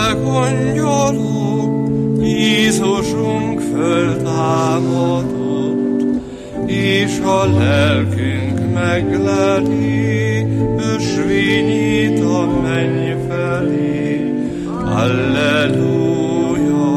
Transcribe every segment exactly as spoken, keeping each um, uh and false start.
Mentek angyalok, Jézusunk föltámadott, és a lelkünk megleli, ösvényét a menny felé. Alleluja,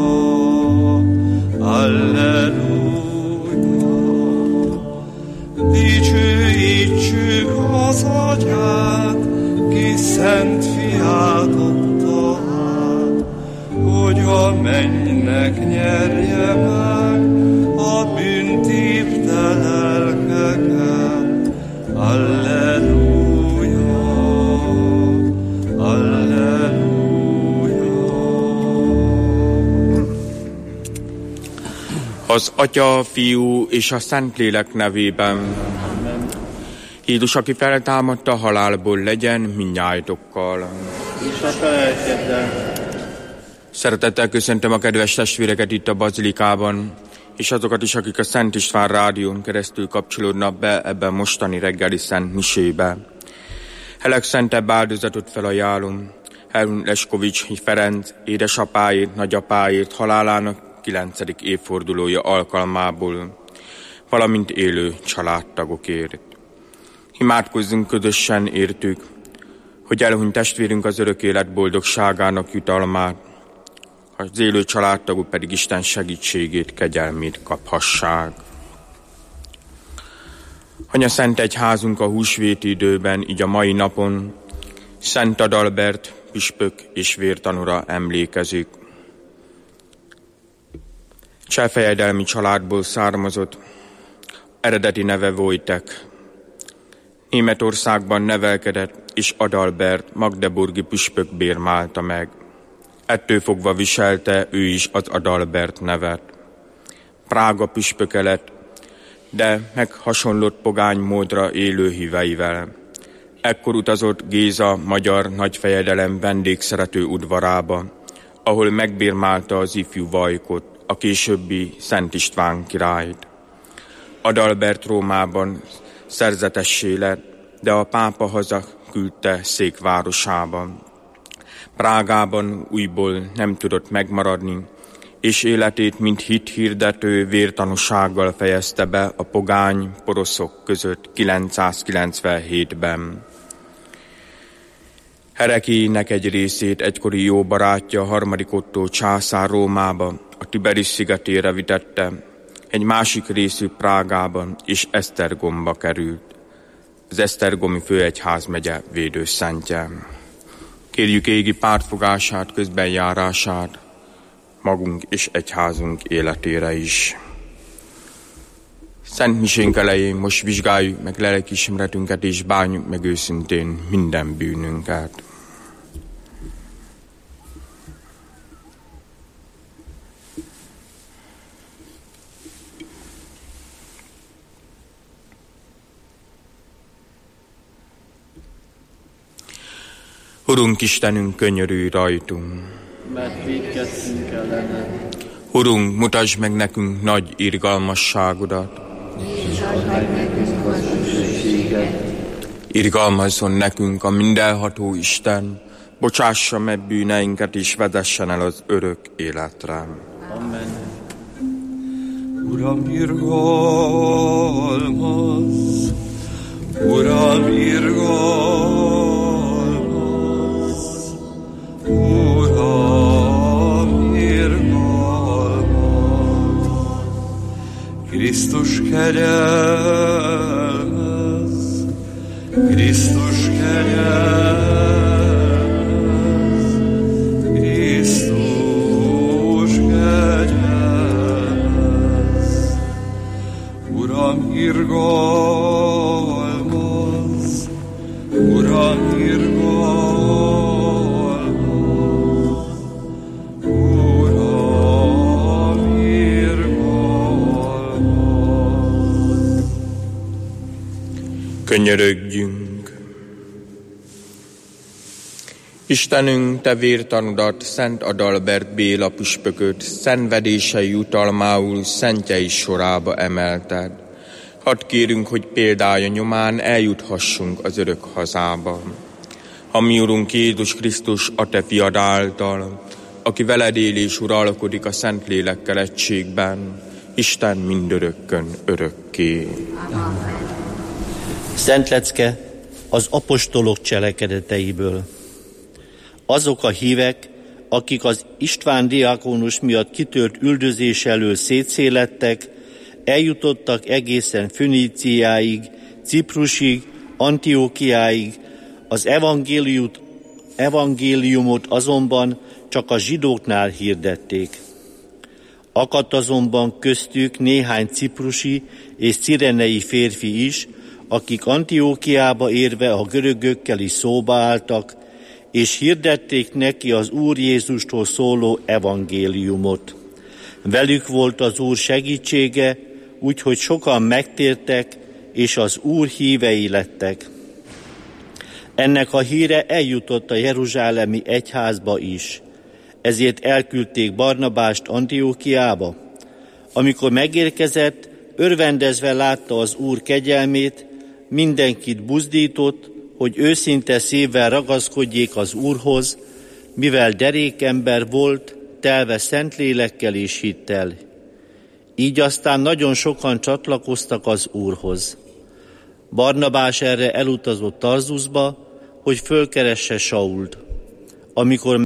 alleluja. Dicsőítsük az Atyát, ki szent fiát adta át, hogy a mennynek nyerje meg a bűntépte lelkeket. Alleluja, alleluja. Az Atya, a Fiú és a Szentlélek nevében. Jézus, aki feltámadta a halálból, legyen mindnyájtokkal. És a felejtjetek. Szeretettel köszöntöm a kedves testvéreket itt a bazilikában, és azokat is, akik a Szent István rádión keresztül kapcsolódnak be ebben mostani reggeli szent misébe. Legszentebb áldozatot felajánlom Herun Leskovics Ferenc édesapáért, nagyapáért halálának kilencedik évfordulója alkalmából, valamint élő családtagokért. Imádkozzunk közösen értük, hogy elhunyt testvérünk az örök élet boldogságának jutalmát, az élő családtagok pedig Isten segítségét, kegyelmét kaphassák. Anya Szent Egyházunk a húsvéti időben, így a mai napon Szent Adalbert püspök és vértanúra emlékezik. Cselfejedelmi családból származott, eredeti neve Wojtek. Németországban nevelkedett, és Adalbert magdeburgi püspök bérmálta meg. Ettől fogva viselte ő is az Adalbert nevet. Prága püspöke lett, de meghasonlott pogány módra élő híveivel. Ekkor utazott Géza magyar nagyfejedelem vendégszerető udvarába, ahol megbérmálta az ifjú Vajkot, a későbbi Szent István királyt. Adalbert Rómában szerzetessé lett, de a pápa hazaküldte székvárosában. Prágában újból nem tudott megmaradni, és életét mint hithirdető vértanúsággal fejezte be a pogány poroszok között kilencszázkilencvenhétben. Herekéinek egy részét egykori jó barátja, harmadik Ottó császár Rómába, a Tiberis szigetére vitette, egy másik részük Prágában és Esztergomba került, az esztergomi főegyházmegye védőszentje. Kérjük égi pártfogását, közbenjárását magunk és egyházunk életére is. Szent misénk elején most vizsgáljuk meg lelkiismeretünket és bánjuk meg őszintén minden bűnünket. Urunk Istenünk, könyörülj rajtunk, mert vétkeztünk ellened. Urunk, mutasd meg nekünk nagy irgalmasságodat, És add meg nekünk az üdvösséget. Irgalmazzon nekünk a mindenható Isten, bocsássa meg bűneinket és vezessen el az örök életre. Amen. Uram, irgalmazz! Uram, irgalmazz! Uram, irgalmazz! Krisztus kegyelmez! Krisztus kegyelmez! Krisztus kegyelmez! Uram, irgalmazz! Uram, irgalmazz! Uram, irgalmazz! Könyörögjünk! Istenünk, te vértanudat, Szent Adalbert Béla püspököt szenvedései jutalmául szentjei sorába emelted. Hadd kérünk, hogy példája nyomán eljuthassunk az örök hazába. A mi Urunk Jézus Krisztus, a te fiad által, aki veled él és uralkodik a Szentlélekkel egységben, Isten mindörökkön örökké. Szent lecke az apostolok cselekedeteiből. Azok a hívek, akik az István diákónus miatt kitört üldözés elől szétszélettek, eljutottak egészen Föníciáig, Ciprusig, Antiókiáig, az evangéliumot, evangéliumot azonban csak a zsidóknál hirdették. Akadt azonban köztük néhány ciprusi és cirenei férfi is, akik Antiókiába érve a görögökkel is szóba álltak, és hirdették neki az Úr Jézustól szóló evangéliumot. Velük volt az Úr segítsége, úgyhogy sokan megtértek, és az Úr hívei lettek. Ennek a híre eljutott a jeruzsálemi egyházba is, ezért elküldték Barnabást Antiókiába. Amikor megérkezett, örvendezve látta az Úr kegyelmét, mindenkit buzdított, hogy őszinte szívvel ragaszkodjék az Úrhoz, mivel derékember volt, telve Szentlélekkel és hittel. Így aztán nagyon sokan csatlakoztak az Úrhoz. Barnabás erre elutazott Tarzusba, hogy fölkeresse Sault. Amikor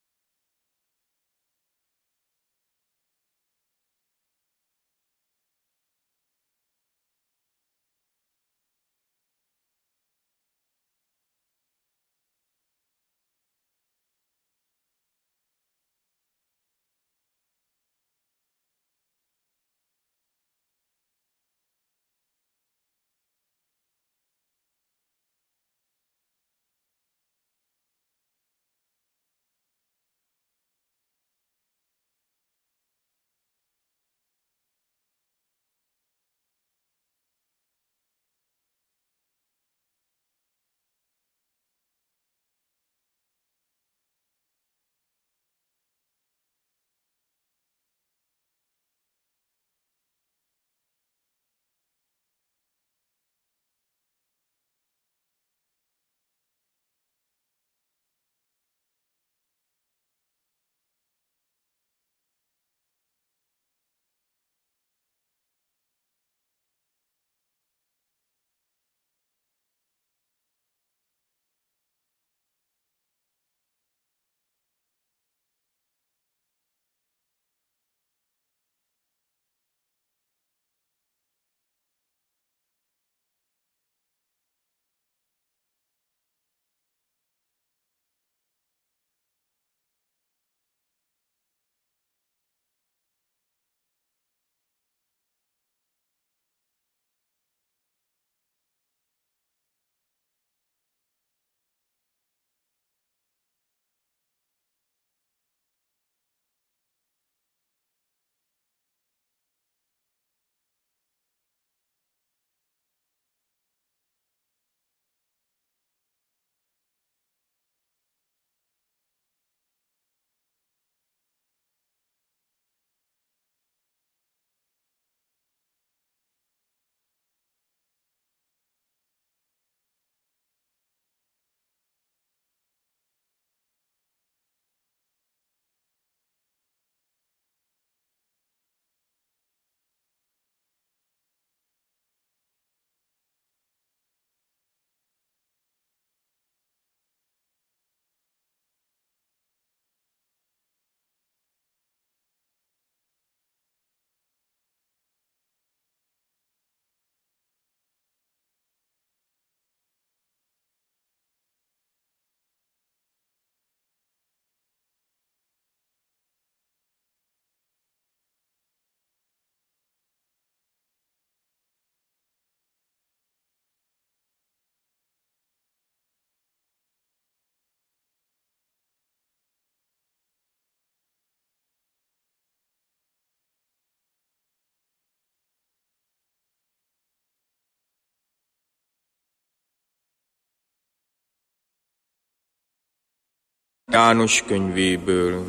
János könyvéből.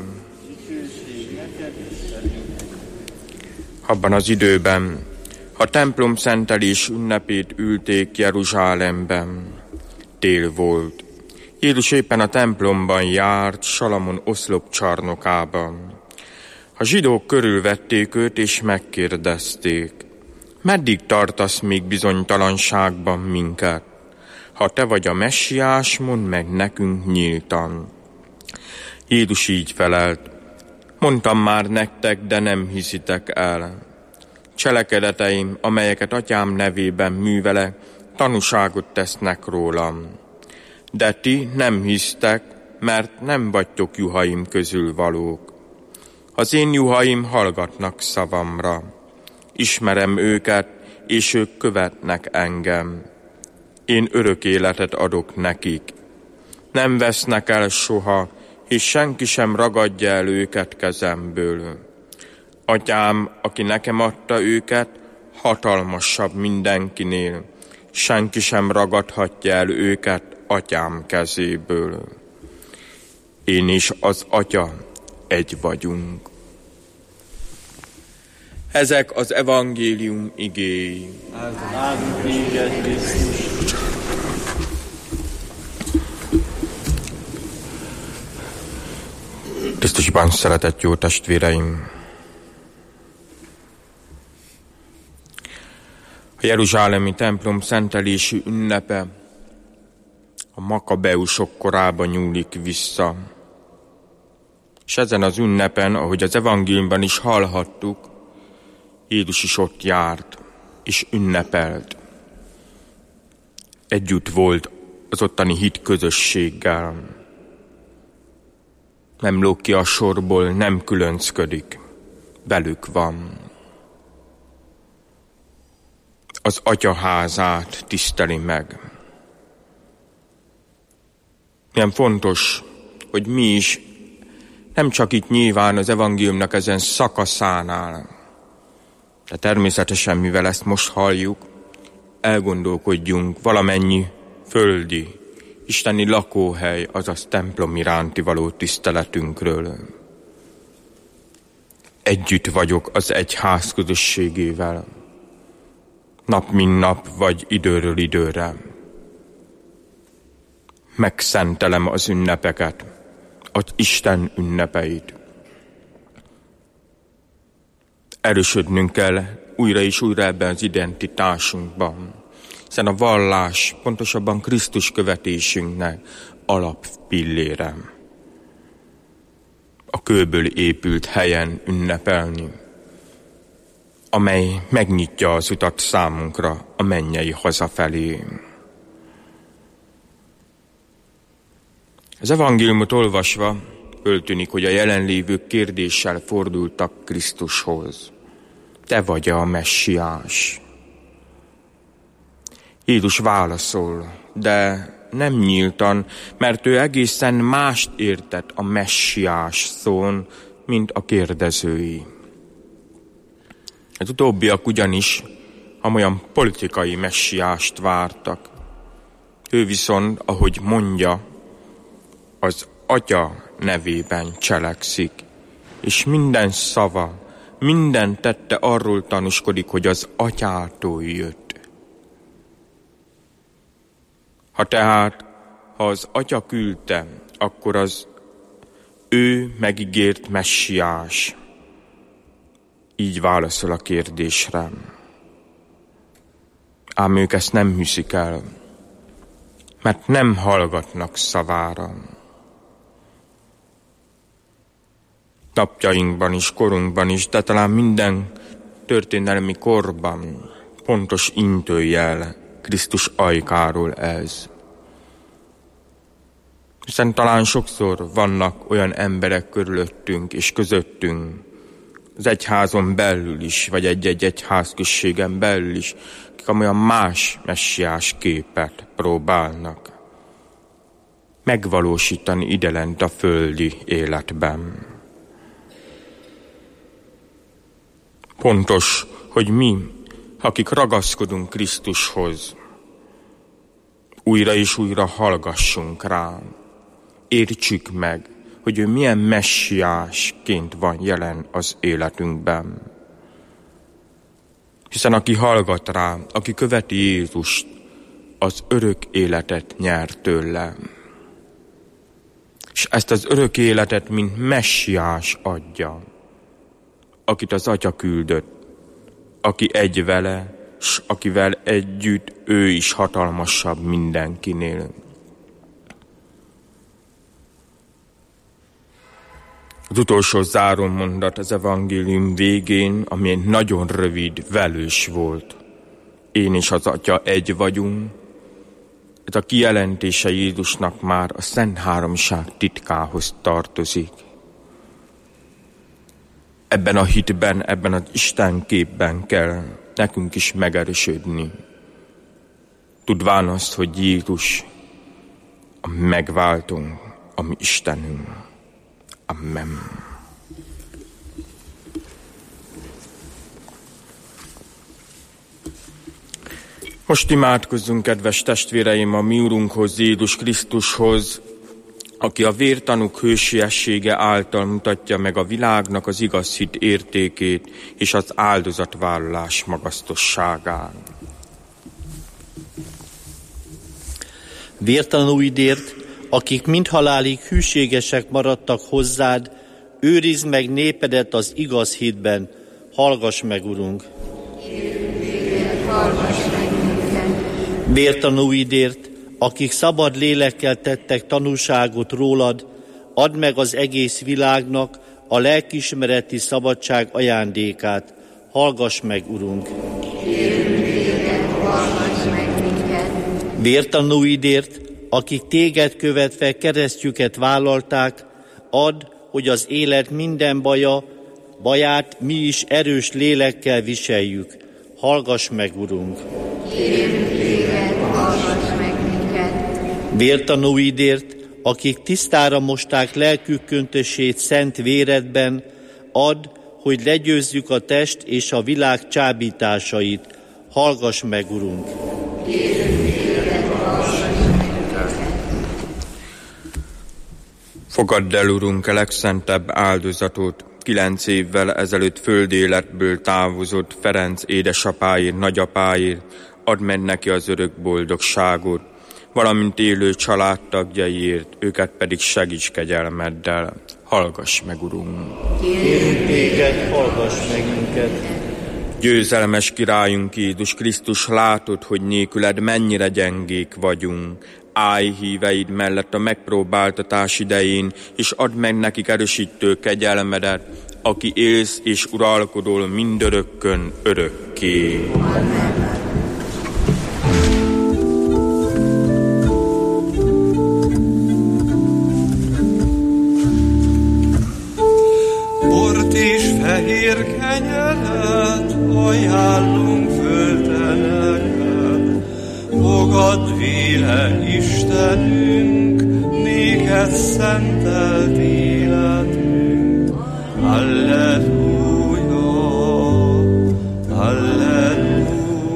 Abban az időben, a templom szentelés ünnepét ülték Jeruzsálemben. Tél volt. Jézus éppen a templomban járt, Salamon oszlop csarnokában. A zsidók körülvették őt, és megkérdezték: meddig tartasz még bizonytalanságban minket? Ha te vagy a messiás, mondd meg nekünk nyíltan. Jézus így felelt: mondtam már nektek, de nem hiszitek el. Cselekedeteim, amelyeket atyám nevében művelek, tanúságot tesznek rólam. De ti nem hisztek, mert nem vagytok juhaim közül valók. Az én juhaim hallgatnak szavamra. Ismerem őket, és ők követnek engem. Én örök életet adok nekik. Nem vesznek el soha, és senki sem ragadja el őket kezemből. Atyám, aki nekem adta őket, hatalmasabb mindenkinél. Senki sem ragadhatja el őket atyám kezéből. Én és az atya egy vagyunk. Ezek az evangélium igéi. Áldunk téged, Krisztus! Krisztusban szeretett jó testvéreim! A jeruzsálemi templom szentelési ünnepe a makabeusok korába nyúlik vissza. És ezen az ünnepen, ahogy az evangéliumban is hallhattuk, Jézus is ott járt, és ünnepelt. Együtt volt az ottani hit közösséggel. Nem lóg ki a sorból, nem különcködik, velük van. Az atya házát tiszteli meg. Milyen fontos, hogy mi is nem csak itt nyilván az evangéliumnak ezen szakaszánál, de természetesen, mivel ezt most halljuk, elgondolkodjunk valamennyi földi, isteni lakóhely, azaz templom iránti való tiszteletünkről. Együtt vagyok az egyház közösségével, nap mint nap, vagy időről időre. Megszentelem az ünnepeket, az Isten ünnepeit. Erősödnünk kell újra és újra ebben az identitásunkban, hiszen a vallás, pontosabban Krisztus követésünknek alappillére. A kőből épült helyen ünnepelni, amely megnyitja az utat számunkra a mennyei hazafelé. Az evangéliumot olvasva föltűnik, hogy a jelenlévők kérdéssel fordultak Krisztushoz. Te vagy a messiás. Jézus válaszol, de nem nyíltan, mert ő egészen mást értett a messiás szón, mint a kérdezői. Az utóbbiak ugyanis amolyan politikai messiást vártak. Ő viszont, ahogy mondja, az atya nevében cselekszik, és minden szava, minden tette arról tanúskodik, hogy az atyától jött. Ha tehát, ha az atya küldte, akkor az ő megígért messiás. Így válaszol a kérdésre. Ám ők ezt nem hiszik el, mert nem hallgatnak szavára. Napjainkban is, korunkban is, de talán minden történelmi korban pontos intőjel Krisztus ajkáról ez. Hiszen talán sokszor vannak olyan emberek körülöttünk és közöttünk, az egyházon belül is, vagy egy-egy egyházközségen belül is, akik olyan más messiás képet próbálnak megvalósítani idelent a földi életben. Pontos, hogy mi, akik ragaszkodunk Krisztushoz, újra és újra hallgassunk rá, értsük meg, hogy ő milyen messiásként van jelen az életünkben. Hiszen aki hallgat rá, aki követi Jézust, az örök életet nyer tőle. és ezt az örök életet, mint messiás adja, akit az Atya küldött, aki egy vele, s akivel együtt ő is hatalmasabb mindenkinél. Az utolsó zárómondat az evangélium végén, ami egy nagyon rövid, velős volt. Én és az Atya egy vagyunk. Ez a kijelentése Jézusnak már a Szent Háromság titkához tartozik. Ebben a hitben, ebben az Isten képben kell nekünk is megerősödni. Tudván azt, hogy Jézus a megváltunk, a mi Istenünk. Amen. Most imádkozzunk, kedves testvéreim, a mi Urunkhoz, Jézus Krisztushoz, aki a vértanúk hősiessége által mutatja meg a világnak az igaz hit értékét és az áldozatvállalás magasztosságán. Vértanúidért, akik mindhalálig hűségesek maradtak hozzád, őrizd meg népedet az igaz hitben, hallgass meg, Urunk! Vértanúidért, akik szabad lélekkel tettek tanúságot rólad, add meg az egész világnak a lelkiismereti szabadság ajándékát, hallgass meg, Urunk! Vértanúidért, akik téged követve keresztjüket vállalták, add, hogy az élet minden baja, baját mi is erős lélekkel viseljük. Hallgass meg, Urunk! Kérünk téged, hallgass meg minket! Vértanúidért, akik tisztára mosták lelkük köntösét szent véredben, add, hogy legyőzzük a test és a világ csábításait. Hallgass meg, Urunk! Kérünk téged, hallgass meg minket! Fogadd el, Urunk, a legszentebb áldozatot, kilenc évvel ezelőtt földéletből távozott Ferenc édesapáért, nagyapáért, add meg neki az örök boldogságot, valamint élő családtagjaiért, őket pedig segíts kegyelmeddel. Hallgass meg, Urunk! Kérünk téged, hallgass meg minket! Győzelmes királyunk Jézus Krisztus, látod, hogy nélküled mennyire gyengék vagyunk. Állj híveid mellett a megpróbáltatás idején, és add meg nekik erősítő kegyelmedet, aki élsz és uralkodol mindörökkön örökké. Amen. Bort és fehér kenyeret ajánlunk fölteneket, fogadd véle, Istenünk, néked szentelt életünk. Halleluja, halleluja.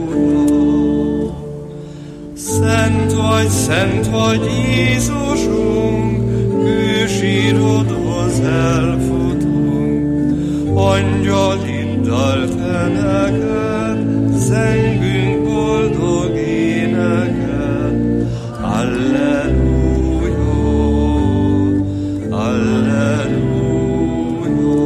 Szent vagy, szent vagy, Jézusunk, kősírodhoz elfutunk, angyaliddal te neked, zengünk boldog éneket. Alleluja, alleluja.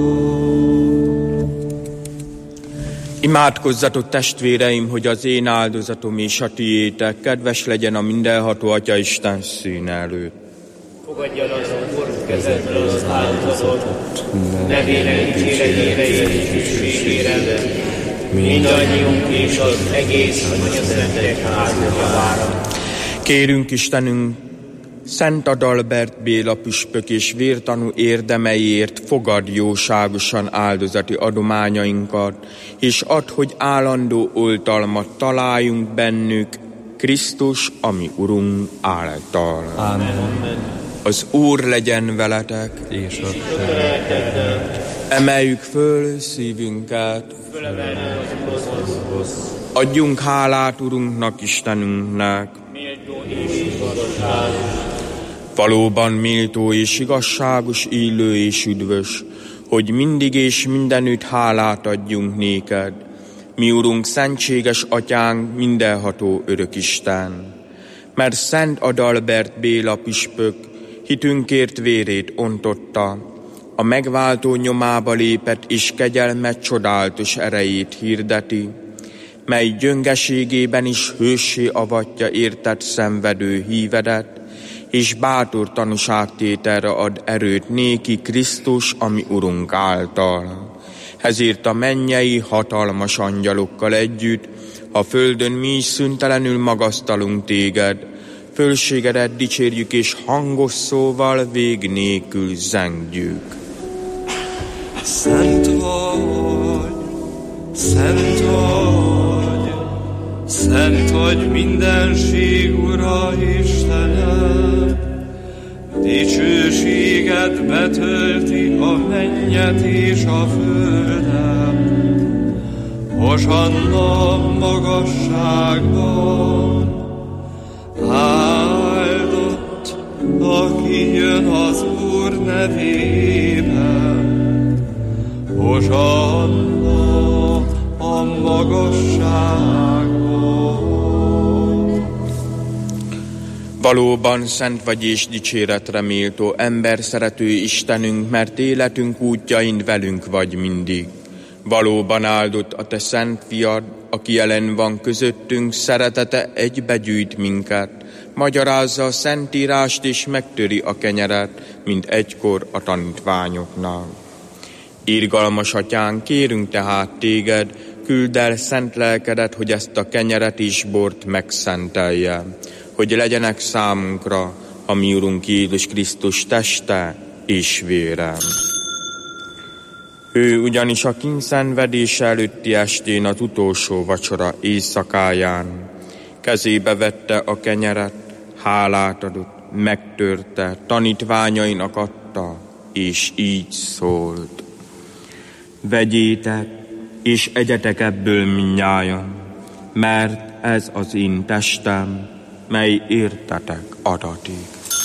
Imádkozzatok, testvéreim, hogy az én áldozatom és a tiétek kedves legyen a mindenható Atya Isten színe előtt. Fogadja el az Úr kezedről az áldozatot, nevének dicséretére és hűségére, mindannyiunk és az egész nagyaszentek házjavára. Kérünk Istenünk, Szent Adalbert Béla püspök és vértanú érdemeiért fogad jóságosan áldozati adományainkat, és add, hogy állandó oltalmat találjunk bennük, Krisztus, ami Urunk által. Amen. Az Úr legyen veletek, És a emeljük föl szívünket, adjunk hálát Urunknak, Istenünknek. Valóban méltó és igazságos, élő és üdvös, hogy mindig és mindenütt hálát adjunk néked, mi Urunk, szentséges Atyánk, mindenható örök Isten. Mert Szent Adalbert Béla püspök hitünkért vérét ontotta, a megváltó nyomába lépett, és kegyelmet csodálatos erejét hirdeti, mely gyöngeségében is hőssé avatja értett szenvedő hívedet, és bátor tanúságtételre ad erőt néki Krisztus, ami Urunk által. Ezért a mennyei hatalmas angyalokkal együtt, ha földön mi is szüntelenül magasztalunk téged, fölségedet dicsérjük, és hangos szóval vég nélkül zengjük. Szent vagy, szent vagy, szent vagy mindenség Ura Istenem, dicsőséged betölti a mennyet és a földet. Hosanna magasságban, áldott, aki jön az Úr nevében. Hosanna a magasságban. Valóban szent vagy és dicséretre méltó ember szerető Istenünk, mert életünk útjain velünk vagy mindig. Valóban áldott a te szent fiad, aki jelen van közöttünk, szeretete egybegyűjt minket, magyarázza a szentírást és megtöri a kenyeret, mint egykor a tanítványoknál. Irgalmas atyánk, kérünk tehát téged, küldd el szent lelkedet, hogy ezt a kenyeret és bort megszentelje, hogy legyenek számunkra a mi Urunk Jézus Krisztus teste és vére. Ő ugyanis a kíndszenvedése előtti estén az utolsó vacsora éjszakáján kezébe vette a kenyeret, hálát adott, megtörte, tanítványainak adta, és így szólt: vegyétek, és egyetek ebből mindnyájan, mert ez az én testem, mely értetek adatik.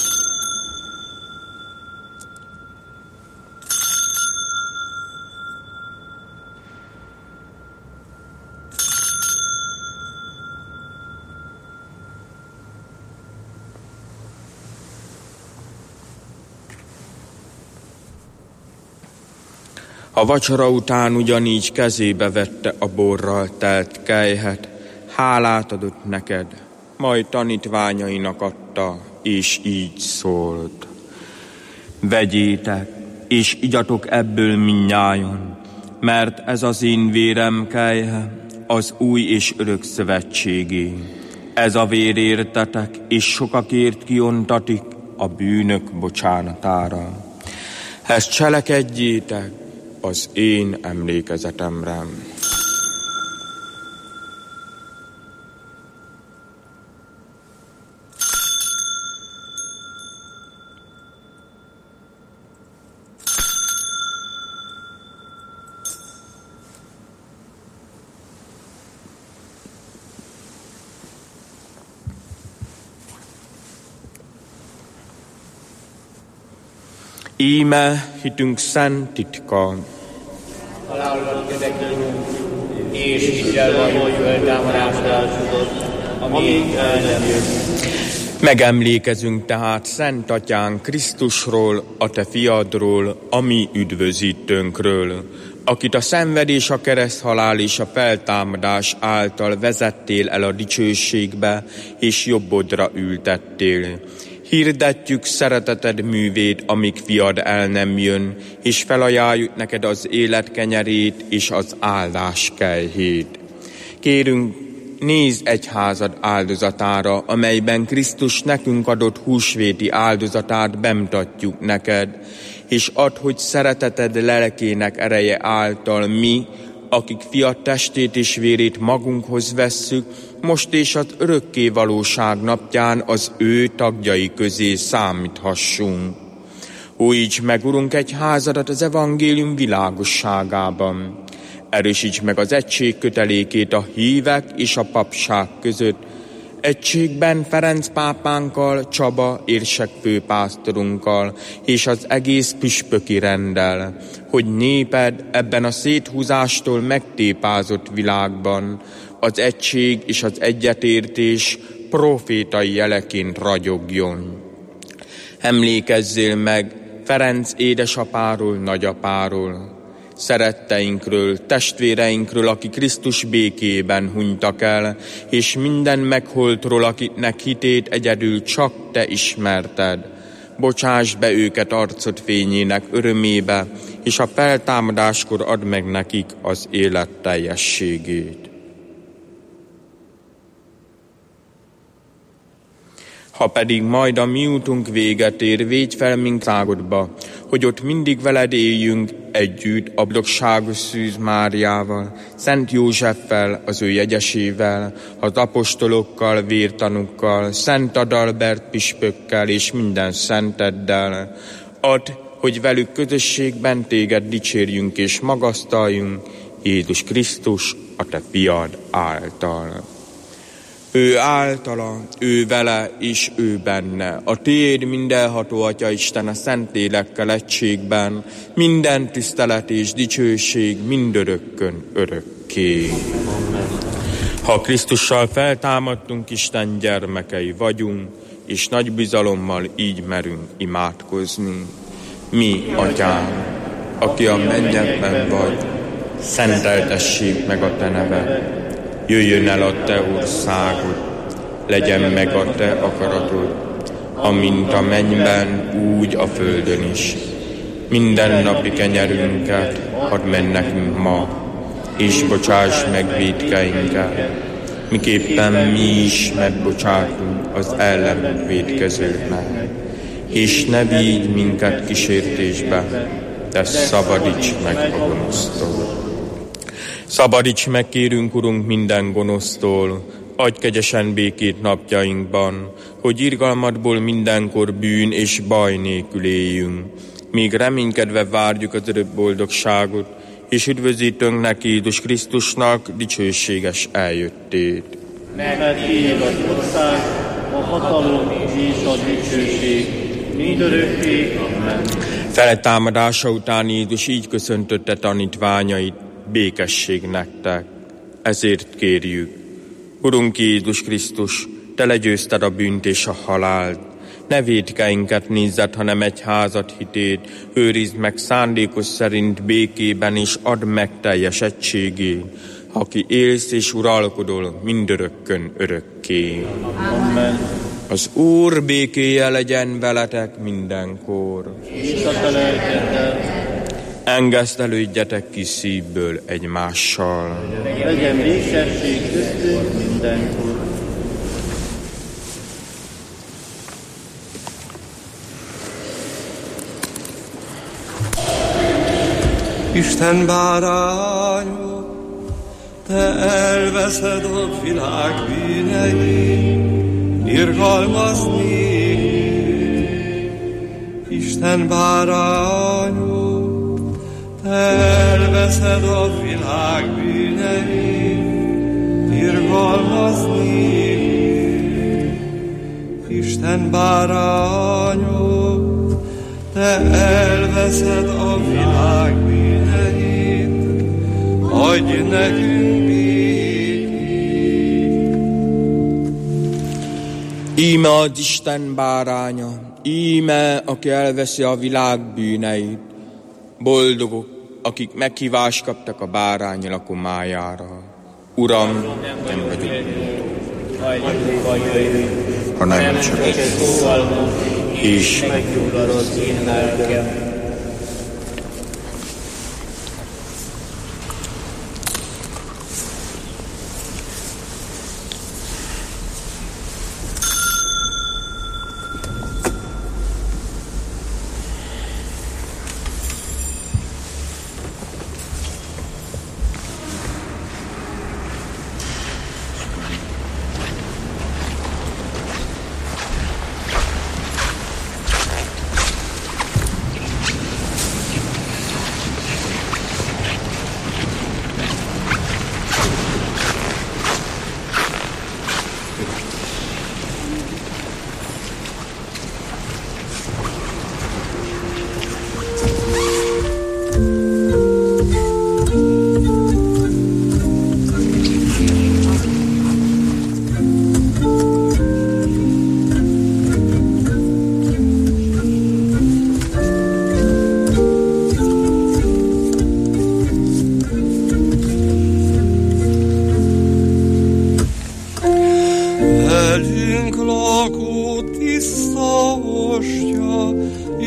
A vacsora után ugyanígy kezébe vette a borral telt kelyhet, hálát adott neked, majd tanítványainak adta, és így szólt: vegyétek, és igyatok ebből mindnyájan, mert ez az én vérem kelyhe, az új és örök szövetségé. Ez a vér értetek, és sokakért kiontatik a bűnök bocsánatára. Ezt cselekedjétek az én emlékezetemre. Íme hitünk szent titka. Halálodat kezekedünk, és hittel vagy, hogy föltámadásra tudott, ami el nem jön. Megemlékezünk tehát Szent Atyánk Krisztusról, a te fiadról, a mi üdvözítőnkről, akit a szenvedés, a kereszthalál és a feltámadás által vezettél el a dicsőségbe, és jobbodra ültettél. Hirdetjük szereteted művét, amíg fiad el nem jön, és felajánljuk neked az élet kenyerét és az áldás kelyhét. Kérünk, nézz egyházad áldozatára, amelyben Krisztus nekünk adott húsvéti áldozatát bemutatjuk neked, és add, hogy szereteted lelkének ereje által mi, akik fiat testét és vérét magunkhoz vesszük, most és az örökké valóság napján az ő tagjai közé számíthassunk. Újíts meg, Urunk, egy házadat az evangélium világosságában. Erősíts meg az egység kötelékét a hívek és a papság között, egységben Ferenc pápánkkal, Csaba érsek főpásztorunkkal és az egész püspöki renddel, hogy néped ebben a széthúzástól megtépázott világban az egység és az egyetértés profétai jeleként ragyogjon. Emlékezzél meg Ferenc édesapáról, nagyapáról, szeretteinkről, testvéreinkről, akik Krisztus békében hunytak el, és minden megholtról, akiknek hitét egyedül csak te ismerted. Bocsáss be őket arcod fényének örömébe, és a feltámadáskor add meg nekik az élet teljességét. Ha pedig majd a mi útunk véget ér, védj fel minket szágodba, hogy ott mindig veled éljünk együtt a boldogságos Szűz Máriával, Szent Józseffel, az ő jegyesével, az apostolokkal, vértanukkal, Szent Adalbert püspökkel és minden szenteddel. Add, hogy velük közösségben téged dicsérjünk és magasztaljunk, Jézus Krisztus, a te fiad által. Ő általa, ő vele és ő benne, a tiéd mindenható Atya Isten a Szentlélekkel egységben, minden tisztelet és dicsőség mindörökkön örökké. Ha Krisztussal feltámadtunk, Isten gyermekei vagyunk, és nagy bizalommal így merünk imádkozni. Mi, Atyám, aki a mennyekben vagy, szenteltessék meg a te neved. Jöjjön el a te országod, legyen meg a te akaratod, amint a mennyben, úgy a földön is. Minden napi kenyerünket add meg nekünk ma, és bocsáss meg vétkeinket, miképpen mi is megbocsátunk az ellenünk vétkezőknek. És ne vigy minket kísértésbe, de szabadíts meg a gonosztól. Szabadíts meg, kérünk, Urunk, minden gonosztól, adj kegyesen békét napjainkban, hogy irgalmadból mindenkor bűn és baj nélkül éljünk, míg reménykedve várjuk az örök boldogságot, és üdvözítőnknek, Jézus Krisztusnak dicsőséges eljöttét. Mert tiéd az ország, a hatalom és a dicsőség, mindörökké. Amen. Feltámadása után Jézus így köszöntötte tanítványait: békesség nektek. Ezért kérjük, Urunk Jézus Krisztus, te legyőzted a bűnt és a halált. Ne vétkeinket nézzed, hanem egyházad hitét, őrizd meg szándékos szerint békében, és add meg teljes egységét, aki élsz és uralkodol mindörökkön örökké. Amen. Az Úr békéje legyen veletek mindenkor. És a te lelkeddel. Engesztelődjetek ki szívből egymással. Legyen békesség köztünk mindenkor. Isten bárányok, te elveszed a világ bűneit, irgalmazni. Isten bárányok, te elveszed a világ bűneit, irgalmazni. Isten bárányok, te elveszed a világ bűneit, adj nekünk békét. Íme az Isten báránya, íme, aki elveszi a világ bűneit. Boldogok, akik meghívást kaptak a bárány lakomájára. Uram, nem vagyok, hanem csak egy szóval, és meggyógyulod én lelkem.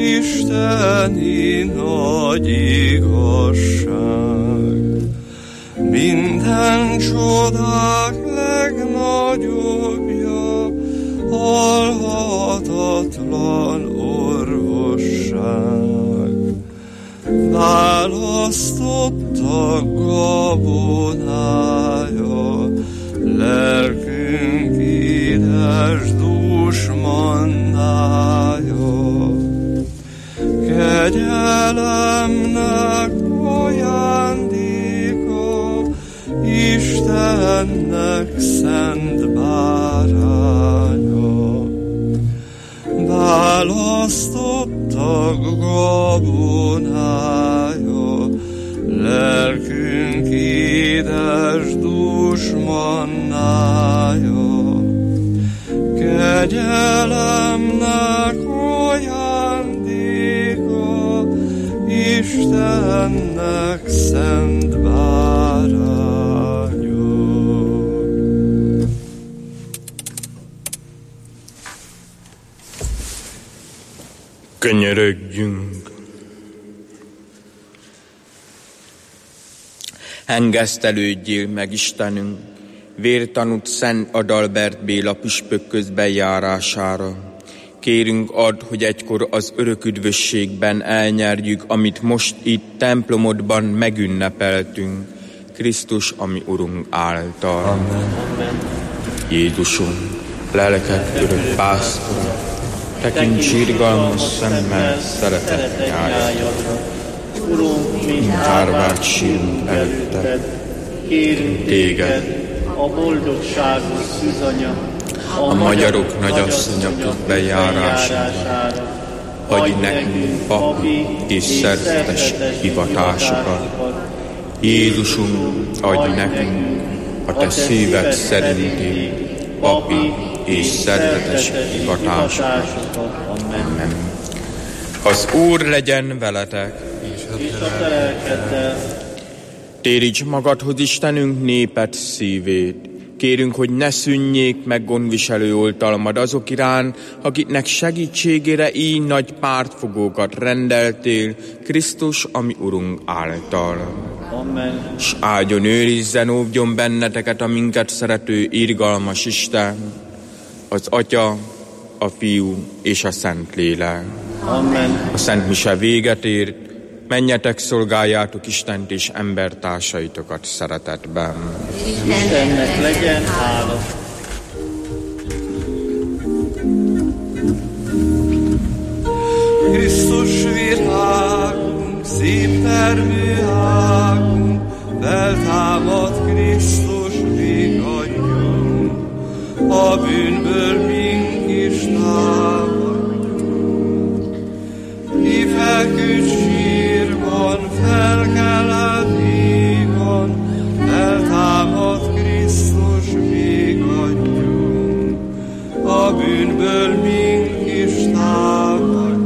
isteni nagy igazság. Minden csodák legnagyobbja, halhatatlan orvosság. Választotta gabonája, lelkünk édes dús mannája. Kegyelemnek ajándéka, Istennek szent báránya. Választotta gabonája, lelkünk édes dús mannája. Kegyelemnek ajándéka, Istennek szent báránya. Könyörögjünk! Hengesztelődjél meg, Istenünk, vértanút Szent Adalbert Béla püspök közbenjárására. Kérünk, add, hogy egykor az örök üdvösségben elnyerjük, amit most itt templomodban megünnepeltünk, Krisztus, ami Urunk által. Amen. Jézusunk, lelked örök pásztora, tekints irgalmas szemmel szeretett nyájadra. Urunk, mint árvált sírunk előtted, kérünk téged, a boldogságos szűzanya, a magyarok nagyasszonya közbenjárására, adj nekünk papi és szerzetes hivatásokat. Jézusunk, adj nekünk a te szíved szerinti papi és szerzetes hivatásokat. Amen. Az Úr legyen veletek, És a te lelkeddel. Téríts magadhoz, Istenünk, néped szívét. Kérünk, hogy ne szűnjék meg gondviselő oltalmad azok irán, akiknek segítségére így nagy pártfogókat rendeltél, Krisztus, ami Urunk által. Amen. S áldjon, őrizzen, óvjon benneteket a minket szerető, irgalmas Isten, az Atya, a Fiú és a Szentlélek. Amen. A Szent Mise véget ért, menjetek, szolgáljátok Istent és embertársaitokat szeretetben. Istennek legyen hála. Krisztus virágunk, szép termőágunk, feltámad Krisztus, vigadjunk, a bűnből mink is támadjunk. Ki feküdt sírban, felkelett vígan, feltámad Krisztus, vigadjunk, a bűnből mink is támadjunk.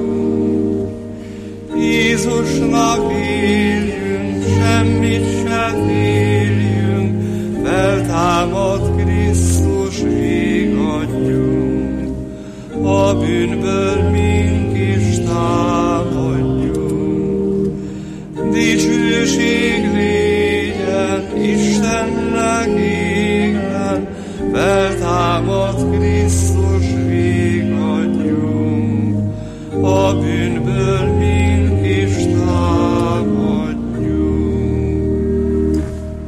Jézusnak éljünk, semmit se féljünk, feltámad Krisztus, vigadjunk, a bűnből mink is támadjunk. Dicsőség légyen Istennek égben, feltámad Krisztus, vigadjunk, a bűnből mink is támadjunk.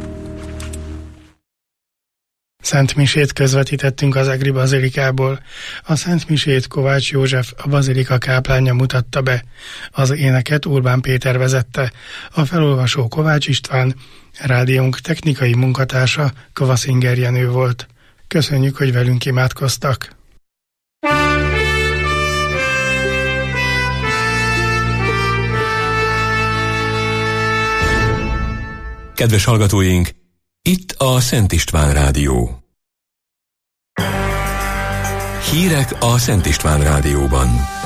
Szent misét közvetítettünk az Egri bazilikából. A Szent misét Kovács József, a bazilika káplánja mutatta be. Az éneket Urbán Péter vezette, a felolvasó Kovács István, rádiónk technikai munkatársa Kvaszinger Jenő volt. Köszönjük, hogy velünk imádkoztak. Kedves hallgatóink, itt a Szent István Rádió. Hírek a Szent István Rádióban.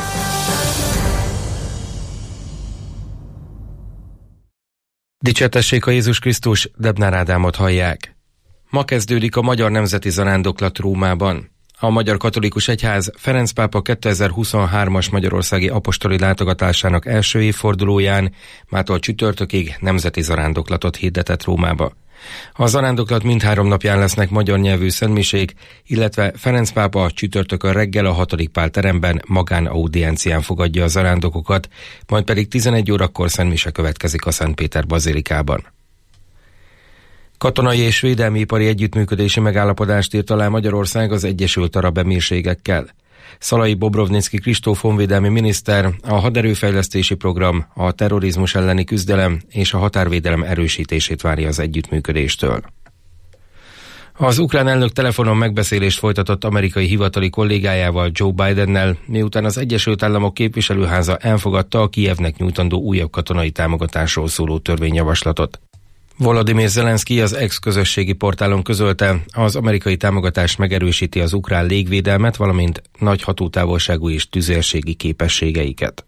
Dicsértessék a Jézus Krisztus, Debnár Ádámot hallják. Ma kezdődik a Magyar Nemzeti Zarándoklat Rómában. A Magyar Katolikus Egyház Ferenc pápa kétezer-huszonhármas magyarországi apostoli látogatásának első évfordulóján mától csütörtökig nemzeti zarándoklatot hirdetett Rómába. A zarándoklat mindhárom napján lesznek magyar nyelvű szentmisék, illetve Ferenc pápa csütörtökön reggel a hatodik Pál teremben magánaudiencián fogadja a zarándokokat, majd pedig tizenegy órakor szentmise következik a Szent Péter bazilikában. Katonai és védelmi ipari együttműködési megállapodást írt alá Magyarország az Egyesült Arab Emírségekkel. Szalai Bobrovnicki Kristóf honvédelmi miniszter a haderőfejlesztési program, a terrorizmus elleni küzdelem és a határvédelem erősítését várja az együttműködéstől. Az ukrán elnök telefonon megbeszélést folytatott amerikai hivatali kollégájával, Joe Bidennel, miután az Egyesült Államok képviselőháza elfogadta a Kijevnek nyújtandó újabb katonai támogatásról szóló törvényjavaslatot. Volodymyr Zelenszky az ex-közösségi portálon közölte, az amerikai támogatás megerősíti az ukrán légvédelmet, valamint nagy hatótávolságú és tüzérségi képességeiket.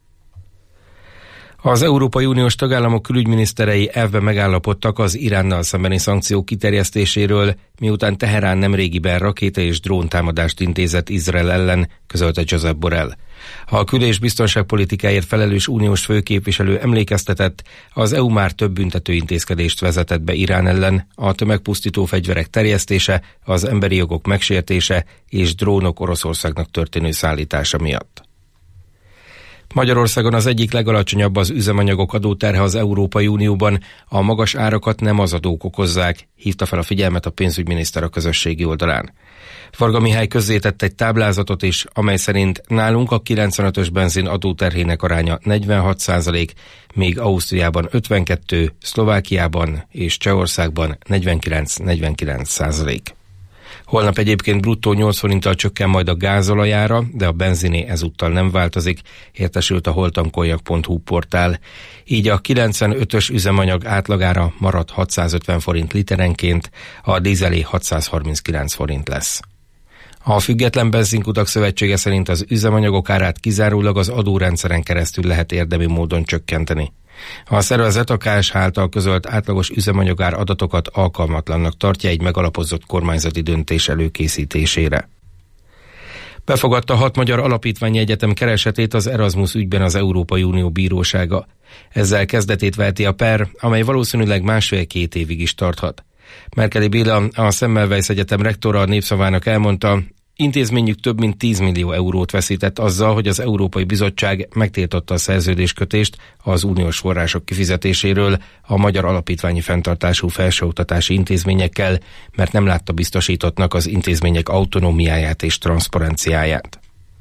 Az Európai Uniós tagállamok külügyminiszterei elvben megállapodtak az Iránnal szembeni szankciók kiterjesztéséről, miután Teherán nemrégiben rakéta és dróntámadást intézett Izrael ellen, közölte Josep Borrell. A kül- és biztonságpolitikáért felelős uniós főképviselő emlékeztetett, az é u már több büntető intézkedést vezetett be Irán ellen, a tömegpusztító fegyverek terjesztése, az emberi jogok megsértése és drónok Oroszországnak történő szállítása miatt. Magyarországon az egyik legalacsonyabb az üzemanyagok adóterhe az Európai Unióban, a magas árakat nem az adók okozzák, hívta fel a figyelmet a pénzügyminiszter a közösségi oldalán. Varga Mihály közzétett egy táblázatot is, amely szerint nálunk a kilencvenötös benzin adóterhének aránya negyvenhat százalék, míg Ausztriában ötvenkettő, Szlovákiában és Csehországban negyvenkilenc-negyvenkilenc százalék. Holnap egyébként bruttó nyolc forinttal csökken majd a gázolajára, de a benziné ezúttal nem változik, értesült a holtankoljak pont hu portál. Így a kilencvenötös üzemanyag átlagára marad hatszázötven forint literenként, a dízelé hatszázharminckilenc forint lesz. A Független Benzinkutak Szövetsége szerint az üzemanyagok árát kizárólag az adórendszeren keresztül lehet érdemi módon csökkenteni. A szervezet a ká es há által közölt átlagos üzemanyagár adatokat alkalmatlannak tartja egy megalapozott kormányzati döntés előkészítésére. Befogadta hat magyar alapítványi egyetem keresetét az Erasmus ügyben az Európai Unió bírósága. Ezzel kezdetét veheti a per, amely valószínűleg másfél-két évig is tarthat. Merkeli Béla, a Semmelweis Egyetem rektora a Népszavának elmondta, intézményük több mint tíz millió eurót veszített azzal, hogy az Európai Bizottság megtiltotta a szerződéskötést az uniós források kifizetéséről a magyar alapítványi fenntartású felsőoktatási intézményekkel, mert nem látta biztosítottnak az intézmények autonómiáját és transzparenciáját.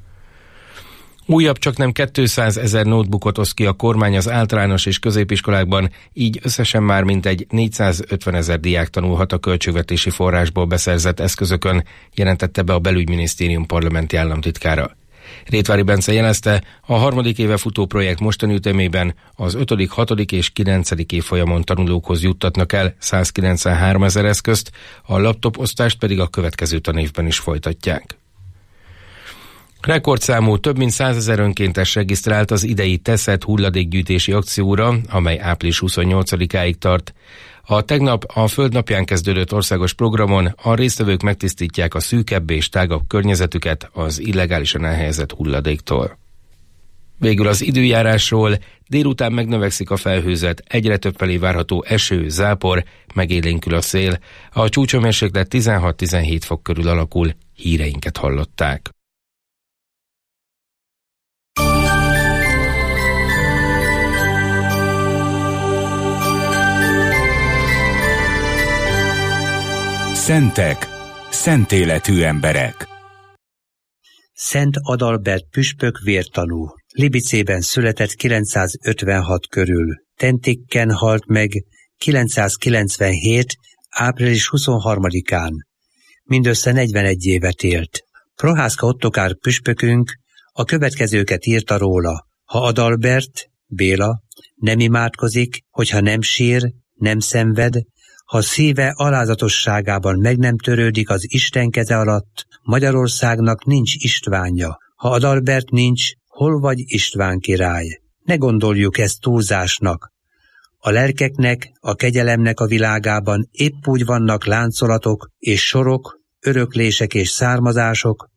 Újabb csaknem kétszázezer notebookot oszt ki a kormány az általános és középiskolákban, így összesen már mintegy négyszázötvenezer diák tanulhat a költségvetési forrásból beszerzett eszközökön, jelentette be a Belügyminisztérium parlamenti államtitkára. Rétvári Bence jelezte, a harmadik éve futó projekt mostani ütemében az ötödik, hatodik és kilencedik évfolyamon tanulókhoz juttatnak el százkilencvenháromezer eszközt, a laptop osztást pedig a következő tanévben is folytatják. Rekordszámú több mint százezer önkéntes regisztrált az idei Teszed hulladékgyűjtési akcióra, amely április huszonnyolcadikáig tart. A tegnap a Föld napján kezdődött országos programon a résztvevők megtisztítják a szűkebb és tágabb környezetüket az illegálisan elhelyezett hulladéktól. Végül az időjárásról: délután megnövekszik a felhőzet, egyre több felé várható eső, zápor, megélénkül a szél. A csúcsomérséklet tizenhat-tizenhét fok körül alakul. Híreinket hallották. Szentek, szentéletű emberek. Szent Adalbert püspök vértanú. Libicében született kilencszázötvenhat körül. Tentéken halt meg kilencszázkilencvenhét. április huszonharmadikán. Mindössze negyvenegy évet élt. Prohászka Ottokár püspökünk a következőket írta róla. Ha Adalbert, Béla, nem imádkozik, hogyha nem sír, nem szenved, ha szíve alázatosságában meg nem törődik az Isten keze alatt, Magyarországnak nincs Istvánja. Ha Adalbert nincs, hol vagy István király? Ne gondoljuk ezt túlzásnak. A lelkeknek, a kegyelemnek a világában épp úgy vannak láncolatok és sorok, öröklések és származások,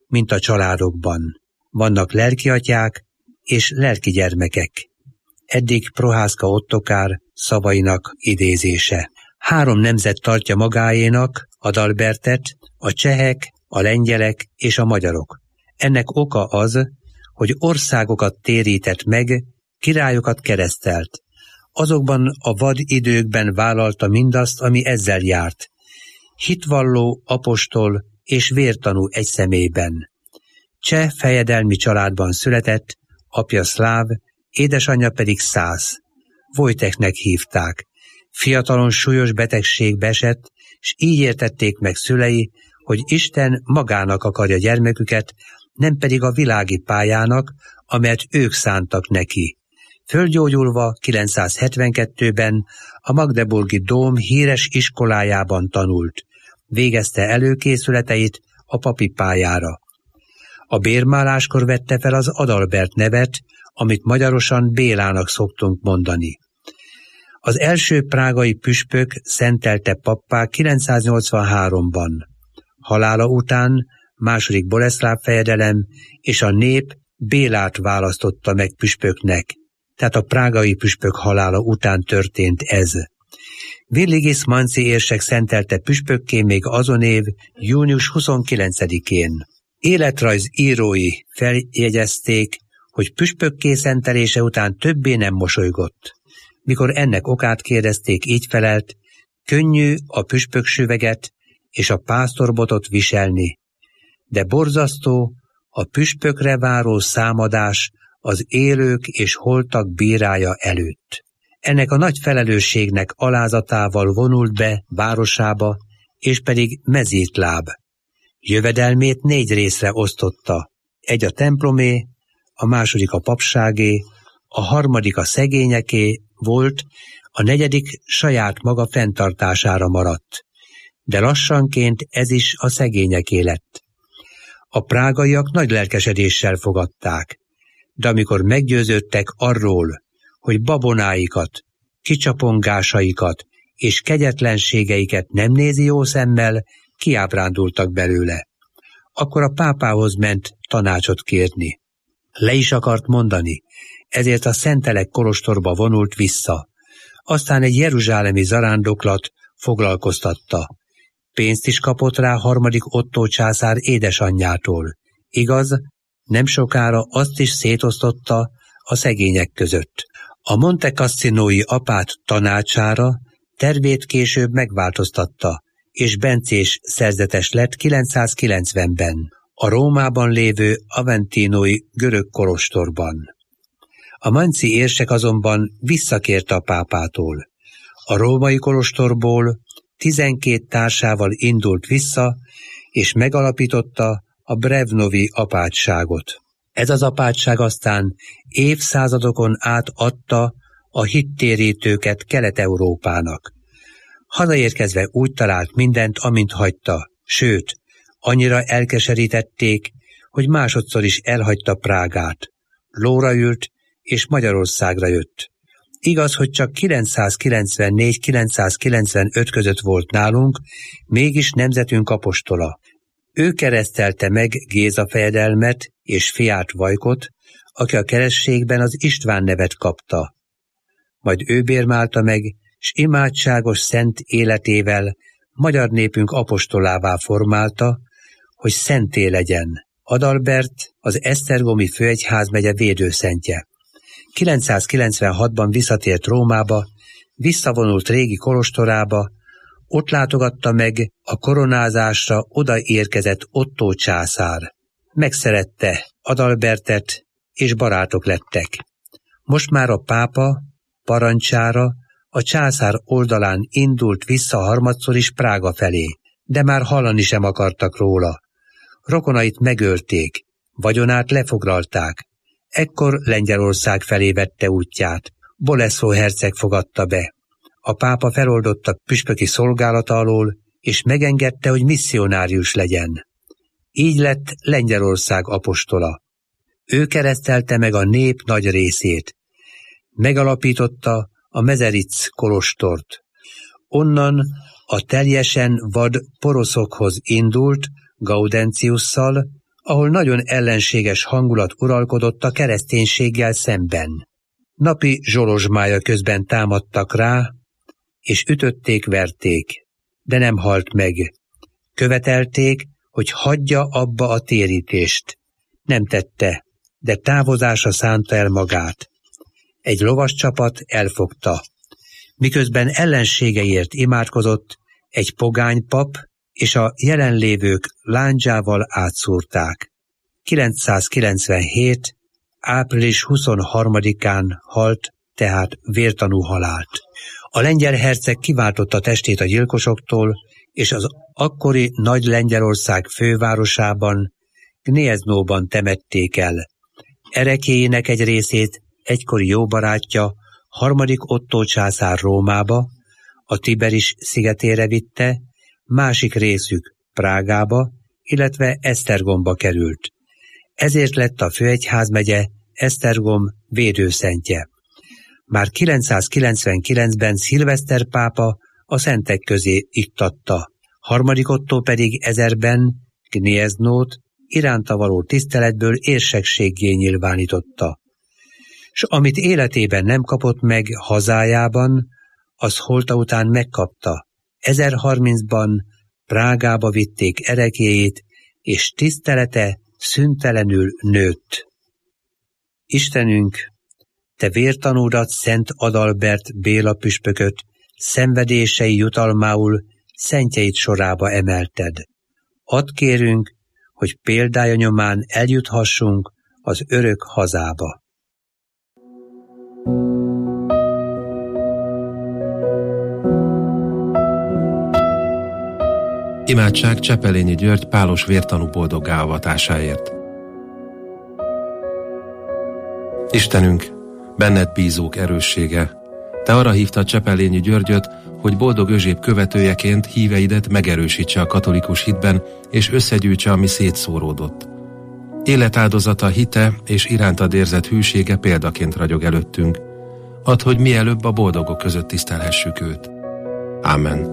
mint a családokban. Vannak lelkiatyák és lelki gyermekek. Eddig Prohászka Ottokár szavainak idézése. Három nemzet tartja magáénak Adalbertet, a csehek, a lengyelek és a magyarok. Ennek oka az, hogy országokat térített meg, királyokat keresztelt. Azokban a vad időkben vállalta mindazt, ami ezzel járt. Hitvalló, apostol és vértanú egy személyben. Cseh fejedelmi családban született, apja szláv, édesanyja pedig szász. Wojteknek hívták. Fiatalon súlyos betegségbe esett, s így értették meg szülei, hogy Isten magának akarja gyermeküket, nem pedig a világi pályának, amelyet ők szántak neki. Fölgyógyulva kilencszázhetvenkettőben a magdeburgi Dóm híres iskolájában tanult. Végezte előkészületeit a papi pályára. A bérmáláskor vette fel az Adalbert nevet, amit magyarosan Bélának szoktunk mondani. Az első prágai püspök szentelte pappá kilencszáznyolcvanháromban. Halála után második Boleszláv fejedelem és a nép Bélát választotta meg püspöknek, tehát a prágai püspök halála után történt ez. Virligis Manci érsek szentelte püspökké még azon év június huszonkilencedikén. Életrajz írói feljegyezték, hogy püspökké szentelése után többé nem mosolygott. Mikor ennek okát kérdezték, így felelt, könnyű a püspöksüveget és a pásztorbotot viselni, de borzasztó a püspökre váró számadás az élők és holtak bírája előtt. Ennek a nagy felelősségnek alázatával vonult be városába, és pedig mezítláb. Jövedelmét négy részre osztotta, egy a templomé, a második a papságé, a harmadik a szegényeké volt, a negyedik saját maga fenntartására maradt. De lassanként ez is a szegényeké lett. A prágaiak nagy lelkesedéssel fogadták, de amikor meggyőződtek arról, hogy babonáikat, kicsapongásaikat és kegyetlenségeiket nem nézi jó szemmel, kiábrándultak belőle. Akkor a pápához ment tanácsot kérni. Le is akart mondani, ezért a Szentelek kolostorba vonult vissza. Aztán egy jeruzsálemi zarándoklat foglalkoztatta. Pénzt is kapott rá harmadik Ottó császár édesanyjától. Igaz, nem sokára azt is szétosztotta a szegények között. A Monte Cassinói apát tanácsára tervét később megváltoztatta, és bencés szerzetes lett kilencszázkilencvenben, a Rómában lévő Aventinói görög kolostorban. A manci érsek azonban visszakért a pápától. A római kolostorból tizenkét társával indult vissza, és megalapította a Brevnovi apátságot. Ez az apátság aztán évszázadokon át adta a hittérítőket Kelet-Európának. Hazaérkezve úgy talált mindent, amint hagyta, sőt, annyira elkeserítették, hogy másodszor is elhagyta Prágát. Lóra ült, és Magyarországra jött. Igaz, hogy csak kilencszázkilencvennégy-kilencszázkilencvenöt között volt nálunk, mégis nemzetünk apostola. Ő keresztelte meg Géza fejedelmet és fiát Vajkot, aki a kerességben az István nevet kapta. Majd ő bérmálta meg, s imádságos szent életével magyar népünk apostolává formálta, hogy szenté legyen. Adalbert az esztergomi főegyházmegye védőszentje. kilencszázkilencvenhatban visszatért Rómába, visszavonult régi kolostorába, ott látogatta meg a koronázásra odaérkezett Ottó császár. Megszerette Adalbertet, és barátok lettek. Most már a pápa parancsára a császár oldalán indult vissza harmadszor is Prága felé, de már hallani sem akartak róla. Rokonait megölték, vagyonát lefoglalták. Ekkor Lengyelország felé vette útját. Boleslao herceg fogadta be. A pápa feloldotta püspöki szolgálata alól, és megengedte, hogy misszionárius legyen. Így lett Lengyelország apostola. Ő keresztelte meg a nép nagy részét. Megalapította a Mezeric kolostort. Onnan a teljesen vad poroszokhoz indult Gaudentiusszal, ahol nagyon ellenséges hangulat uralkodott a kereszténységgel szemben. Napi zsolozsmája közben támadtak rá, és ütötték, verték, de nem halt meg. Követelték, hogy hagyja abba a térítést. Nem tette, de távozása szánta el magát. Egy lovas csapat elfogta. Miközben ellenségeiért imádkozott, egy pogány pap és a jelenlévők lándzsával átszúrták. kilencszázkilencvenhét. április huszonharmadikán halt, tehát vértanú halált. A lengyel herceg kiváltotta testét a gyilkosoktól, és az akkori Nagy Lengyelország fővárosában, Gnieznóban temették el. Erekéjének egy részét egykori jó barátja, harmadik Ottó császár Rómába, a Tiberis szigetére vitte, másik részük Prágába, illetve Esztergomba került. Ezért lett a főegyházmegye Esztergom védőszentje. Már kilencszázkilencvenkilencben Szilveszter pápa a szentek közé iktatta, harmadik Ottó pedig ezerben Gnieznót iránta való tiszteletből érsekséggé nyilvánította. S amit életében nem kapott meg hazájában, az holta után megkapta. ezerharmincban Prágába vitték erekéjét, és tisztelete szüntelenül nőtt. Istenünk, te vértanúdat Szent Adalbert Béla püspököt szenvedései jutalmául szentjeid sorába emelted. Add kérünk, hogy példája nyomán eljuthassunk az örök hazába. Imádság Csepelényi György pálos vértanú boldoggá avatásáért. Istenünk, benned bízók erőssége, te arra hívtad Csepelényi Györgyöt, hogy boldog Özséb követőjeként híveidet megerősítse a katolikus hitben, és összegyűjtse, ami szétszóródott. Életáldozata, hite és irántad érzett hűsége példaként ragyog előttünk. Add, hogy mielőbb a boldogok között tisztelhessük őt. Ámen.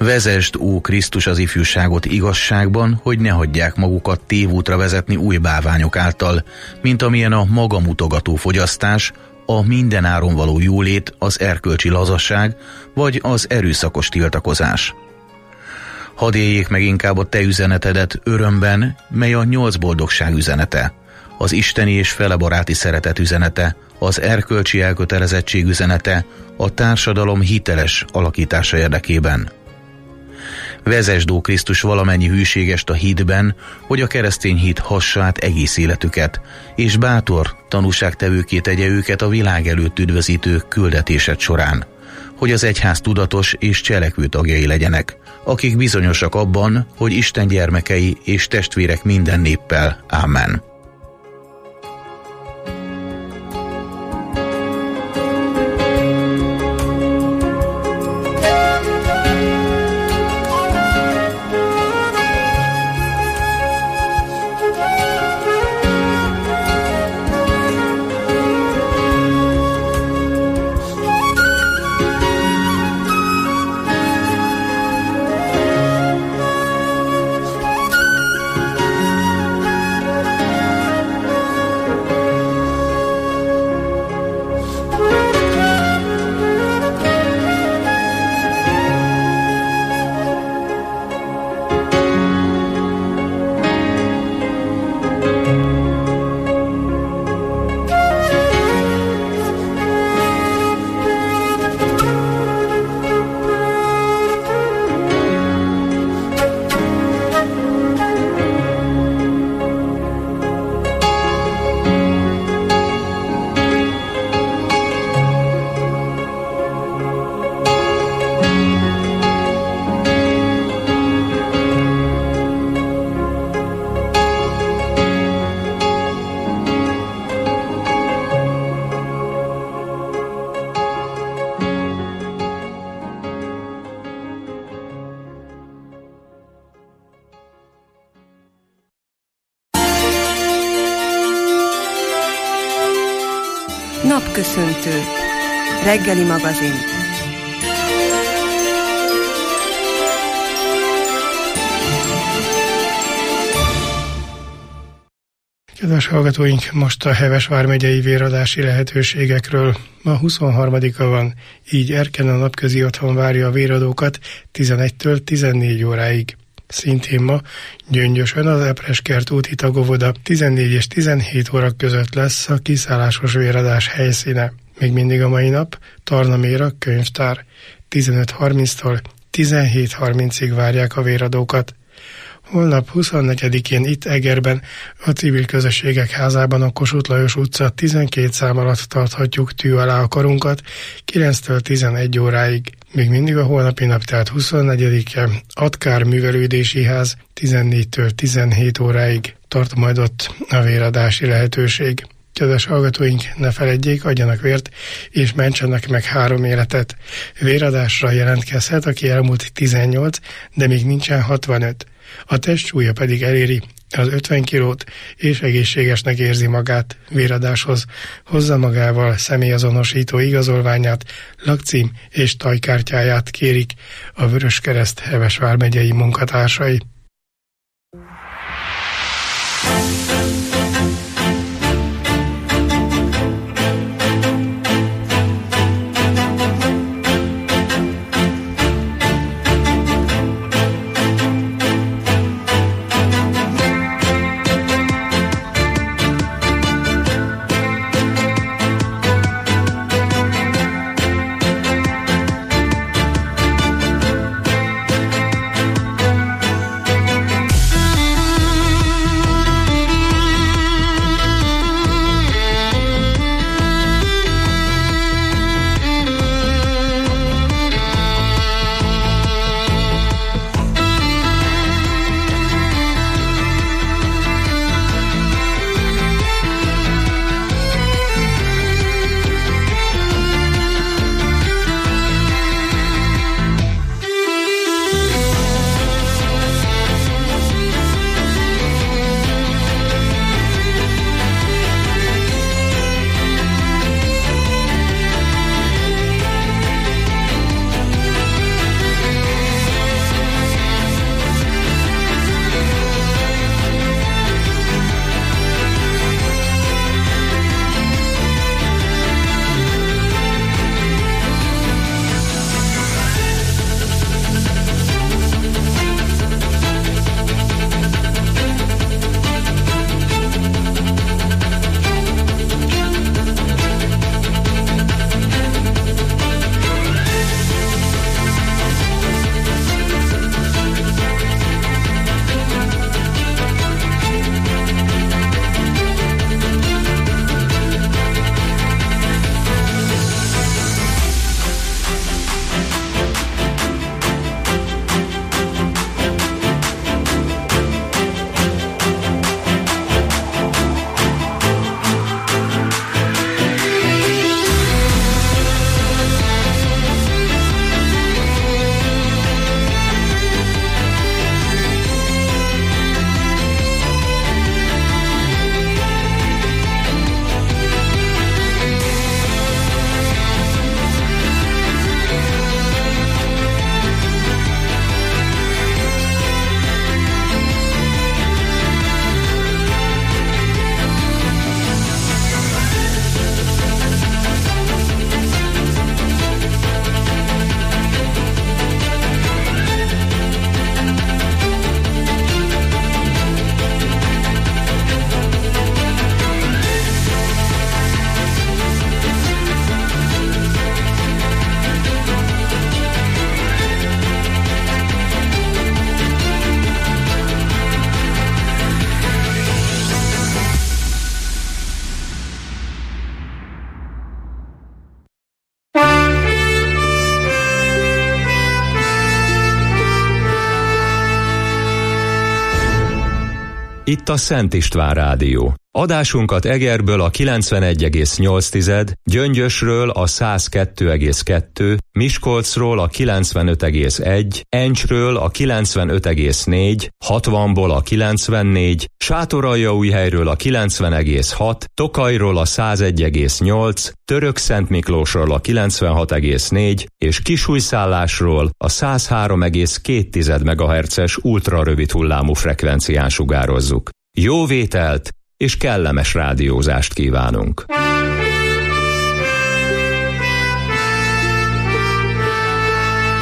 Vezesd, ó Krisztus, az ifjúságot igazságban, hogy ne hagyják magukat tévútra vezetni új bálványok által, mint amilyen a magamutogató fogyasztás, a mindenáron való jólét, az erkölcsi lazasság, vagy az erőszakos tiltakozás. Hadd éljék meg inkább a te üzenetedet örömben, mely a nyolc boldogság üzenete, az isteni és felebaráti szeretet üzenete, az erkölcsi elkötelezettség üzenete, a társadalom hiteles alakítása érdekében. Vezesd, ó Krisztus, valamennyi hűségest a hitben, hogy a keresztény hit hassa át egész életüket, és bátor tanúságtevőké tegye őket a világ előtt üdvözítő küldetésed során, hogy az egyház tudatos és cselekvő tagjai legyenek, akik bizonyosak abban, hogy Isten gyermekei és testvérek minden néppel. Ámen. Napköszöntő. Reggeli magazin. Kedves hallgatóink, most a Heves vármegyei véradási lehetőségekről. Ma huszonharmadika van, így Erken a napközi otthon várja a véradókat tizenegytől tizennégy óráig. Szintén ma Gyöngyösön az Epreskert úti tagóvoda tizennégy és tizenhét óra között lesz a kiszállásos véradás helyszíne. Még mindig a mai nap Tarnaméra könyvtár. tizenöt harminctól tizenhét harmincig várják a véradókat. Holnap huszonnegyedikén itt Egerben, a Civil Közösségek Házában, a Kossuth Lajos utca tizenkét szám alatt tarthatjuk tű alá a karunkat kilenctől tizenegy óráig. Még mindig a holnapi nap, tehát huszonnegyedike, Atkár Művelődési Ház tizennégytől tizenhét óráig tart majd ott a véradási lehetőség. Kedves hallgatóink, ne feledjék, adjanak vért, és mentsenek meg három életet. Véradásra jelentkezhet, aki elmúlt tizennyolc, de még nincsen hatvanöt. A testsúlya pedig eléri az ötven kilót, és egészségesnek érzi magát. Véradáshoz hozza magával személyazonosító igazolványát, lakcím és tajkártyáját kérik a Vöröskereszt Heves vármegyei munkatársai. itt a Szent István Rádió. Adásunkat Egerből a kilencvenegy egész nyolc, Gyöngyösről a száz kettő egész kettő, Miskolcról a kilencvenöt egész egy, Encsről a kilencvenöt egész négy, hatvanból a kilencvennégy, Sátoraljaújhelyről a kilencven egész hat, Tokajról a száz egy egész nyolc, Törökszentmiklósról a kilencvenhat egész négy és Kisújszállásról a száz három egész két megahertzes ultrarövid hullámú frekvencián sugározzuk. Jó vételt és kellemes rádiózást kívánunk!